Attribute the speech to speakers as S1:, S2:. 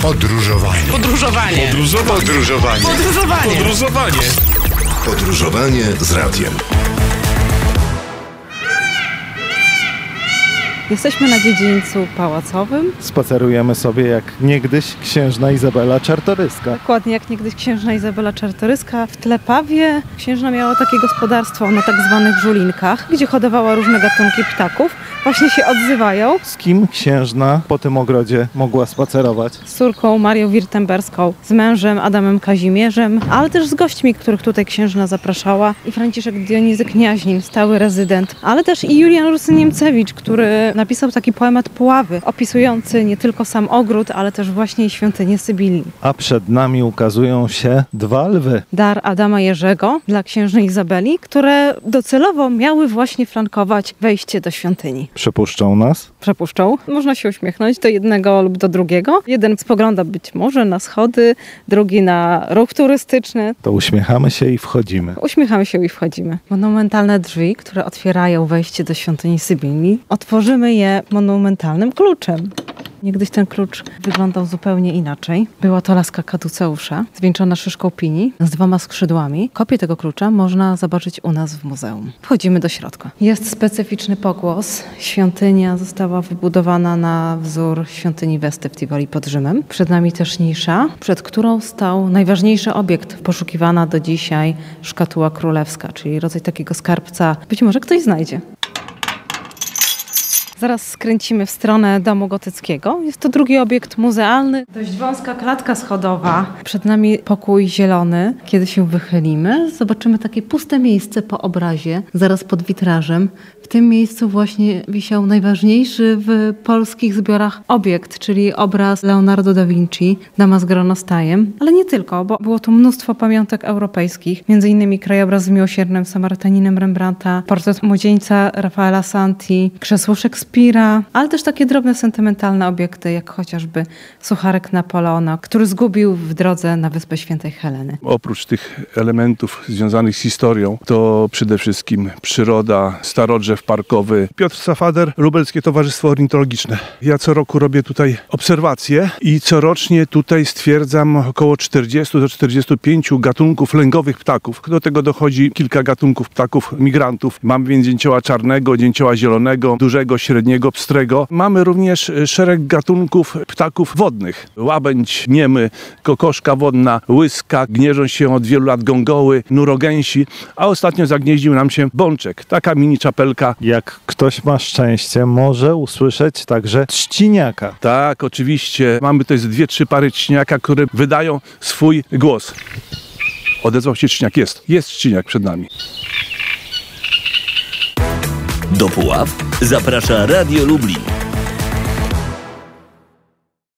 S1: Podróżowanie.
S2: Podróżowanie.
S1: Podróżowanie.
S2: Podróżowanie.
S1: Podróżowanie. Podróżowanie z radiem.
S3: Jesteśmy na dziedzińcu pałacowym.
S4: Spacerujemy sobie jak niegdyś księżna Izabela Czartoryska.
S3: Dokładnie jak niegdyś księżna Izabela Czartoryska. W Tlepawie księżna miała takie gospodarstwo na tak zwanych żulinkach, gdzie hodowała różne gatunki ptaków. Właśnie się odzywają.
S4: Z kim księżna po tym ogrodzie mogła spacerować?
S3: Z córką Marią Wirtemberską, z mężem Adamem Kazimierzem, ale też z gośćmi, których tutaj księżna zapraszała. I Franciszek Dionizy Kniaźnin, stały rezydent, ale też i Julian Rusy Niemcewicz, który napisał taki poemat Puławy, opisujący nie tylko sam ogród, ale też właśnie świątynię Sybilii.
S4: A przed nami ukazują się dwa lwy.
S3: Dar Adama Jerzego dla księżny Izabeli, które docelowo miały właśnie flankować wejście do świątyni.
S4: Przepuszczą nas?
S3: Przepuszczą. Można się uśmiechnąć do jednego lub do drugiego. Jeden spogląda być może na schody, drugi na ruch turystyczny.
S4: To uśmiechamy się i wchodzimy.
S3: Uśmiechamy się i wchodzimy. Monumentalne drzwi, które otwierają wejście do świątyni Sybilii, otworzymy je monumentalnym kluczem. Niegdyś ten klucz wyglądał zupełnie inaczej. Była to laska kaduceusza, zwieńczona szyszką pini z 2 skrzydłami. Kopię tego klucza można zobaczyć u nas w muzeum. Wchodzimy do środka. Jest specyficzny pogłos. Świątynia została wybudowana na wzór świątyni Westy w Tivoli pod Rzymem. Przed nami też nisza, przed którą stał najważniejszy obiekt, poszukiwana do dzisiaj szkatuła królewska, czyli rodzaj takiego skarbca. Być może ktoś znajdzie. Zaraz skręcimy w stronę domu gotyckiego. Jest to drugi obiekt muzealny. Dość wąska klatka schodowa. Przed nami pokój zielony. Kiedy się wychylimy, zobaczymy takie puste miejsce po obrazie, zaraz pod witrażem. W tym miejscu właśnie wisiał najważniejszy w polskich zbiorach obiekt, czyli obraz Leonardo da Vinci, Dama z gronostajem. Ale nie tylko, bo było tu mnóstwo pamiątek europejskich, między innymi krajobraz z miłosiernym Samarytaninem Rembrandta, portret młodzieńca Rafaela Santi, krzesło Szekspira, ale też takie drobne, sentymentalne obiekty, jak chociażby sucharek Napoleona, który zgubił w drodze na Wyspę Świętej Heleny.
S5: Oprócz tych elementów związanych z historią, to przede wszystkim przyroda, starodrzew parkowy. Piotr Safader, Lubelskie Towarzystwo Ornitologiczne. Ja co roku robię tutaj obserwacje i corocznie tutaj stwierdzam około 40 do 45 gatunków lęgowych ptaków. Do tego dochodzi kilka gatunków ptaków migrantów. Mamy więc dzięcioła czarnego, dzięcioła zielonego, dużego, średniego, pstrego. Mamy również szereg gatunków ptaków wodnych. Łabędź niemy, kokoszka wodna, łyska, gnieżą się od wielu lat gongoły, nurogęsi, a ostatnio zagnieździł nam się bączek. Taka mini czapelka.
S4: Jak ktoś ma szczęście, może usłyszeć także trzciniaka.
S5: Tak, oczywiście. Mamy tutaj 2-3 pary trzciniaka, które wydają swój głos. Odezwał się trzciniak. Jest trzciniak przed nami.
S6: Do Puław zaprasza Radio Lublin.